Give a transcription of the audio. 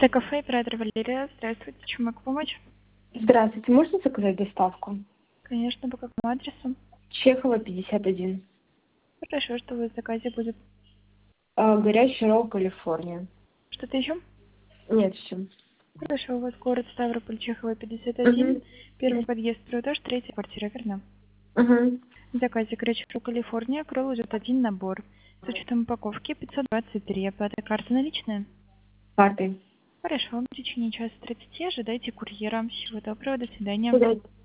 Чистое кафе, оператор Валерия. Здравствуйте, чем могу помочь? Здравствуйте, можно заказать доставку? Конечно, по какому адресу? Чехова, 51. Хорошо, что в заказе будет. Горячий ролл, Калифорния. Что-то еще? Нет, все. Хорошо, у вас город Ставрополь, Чехова, 51. Угу. Первый подъезд, второй этаж, третья квартира, верно? Угу. В заказе горячий ролл Калифорния, к роллу идет один набор. С учетом упаковки 523. Оплата карты наличная? Картой. Хорошо, в течение часа 30 ожидайте курьера. Всего доброго, до свидания. Куда?